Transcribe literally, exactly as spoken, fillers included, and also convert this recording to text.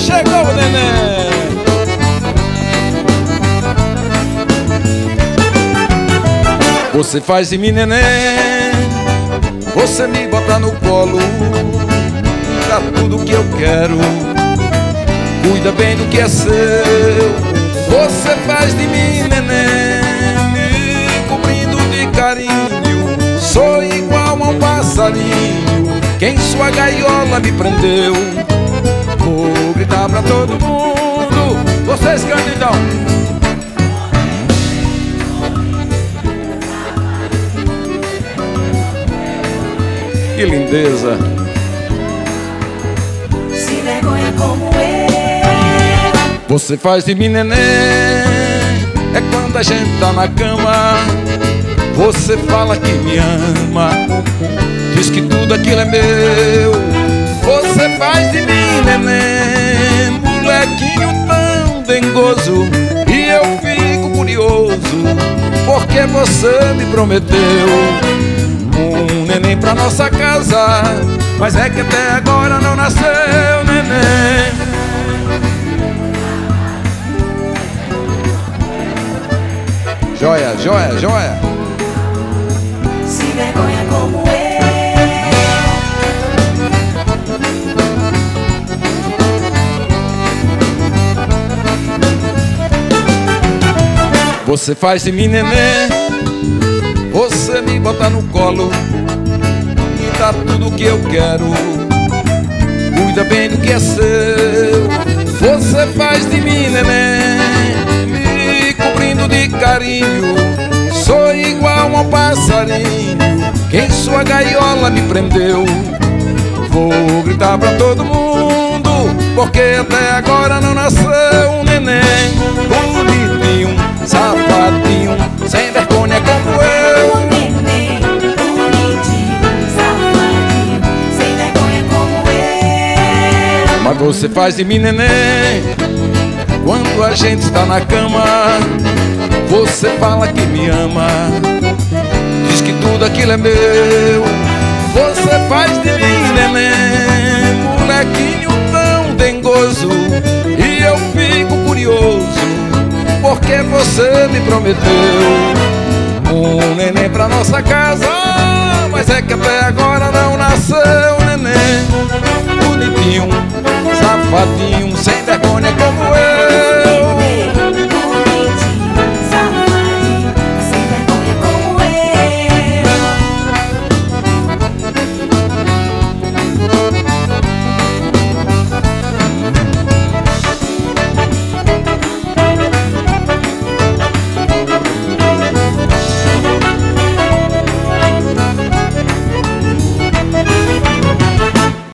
chegou o neném. Você faz de mim neném, você me bota no colo, dá tudo que eu quero, cuida bem do que é seu. Você faz de mim neném, me cobrindo de carinho, sou igual a um passarinho que em sua gaiola me prendeu. Vou gritar pra todo mundo, vocês cantam então. Que lindeza. Se vergonha como eu. Você faz de mim neném, é quando a gente tá na cama. Você fala que me ama, diz que tudo aquilo é meu. Você faz de mim neném, molequinho tão dengoso, e eu fico curioso, porque você me prometeu um neném pra nossa casa, mas é que até agora não nasceu neném. Joia, joia, joia. Se vergonha como eu. Você faz de mim neném, você me bota no colo e dá tudo que eu quero, cuida bem do que é seu. Você faz de mim neném, me cobrindo de carinho, sou igual a um passarinho que em sua gaiola me prendeu. Vou gritar pra todo mundo, porque até agora não nasceu um neném bonitinho, safadinho, sem vergonha como eu. Um neném bonitinho, safadinho, sem vergonha como eu. Mas você faz de mim neném, quando a gente está na cama. Você fala que me ama, diz que tudo aquilo é meu. Você faz de mim neném, molequinho tão dengoso, e eu fico curioso, porque você me prometeu um neném pra nossa casa, mas é que até agora não nasceu neném bonitinho, safadinho, sem vergonha